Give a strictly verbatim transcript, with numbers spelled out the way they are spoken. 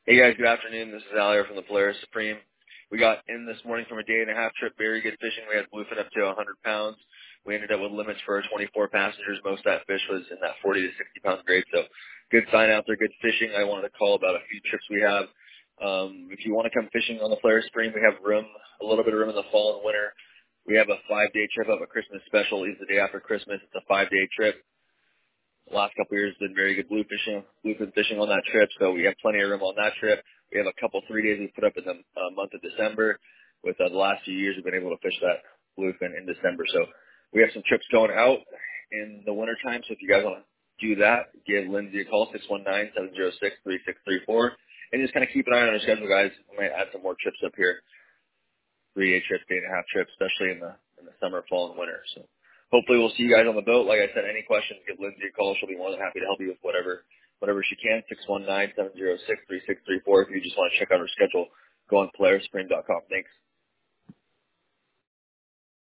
Hey guys, good afternoon. This is Al here from the Polaris Supreme. We got in this morning from a day and a half trip, very good fishing. We had bluefin up to one hundred pounds. We ended up with limits for our twenty-four passengers. Most of that fish was in that forty to sixty pound grade. So good sign out there, good fishing. I wanted to call about a few trips we have. Um, if you want to come fishing on the Polaris Supreme, we have room, a little bit of room in the fall and winter. We have a five day trip up at Christmas special. It's the day after Christmas. It's a five day trip. The last couple of years been very good blue fishing, bluefin fishing on that trip, so we have plenty of room on that trip. We have a couple three days we put up in the uh, month of December. With uh, the last few years, we've been able to fish that bluefin in December. So we have some trips going out in the wintertime. So if you guys want to do that, give Lindsay a call, six one nine, seven zero six, three six three four, and just kind of keep an eye on our schedule, guys. We might add some more trips up here, three-day trips, day-and-a-half trips, especially in the in the summer, fall, and winter. So hopefully we'll see you guys on the boat. Like I said, any questions, give Lindsay a call. She'll be more than happy to help you with whatever whatever she can. six one nine, seven zero six, three six three four. If you just want to check out her schedule, go on polaris supreme dot com. Thanks.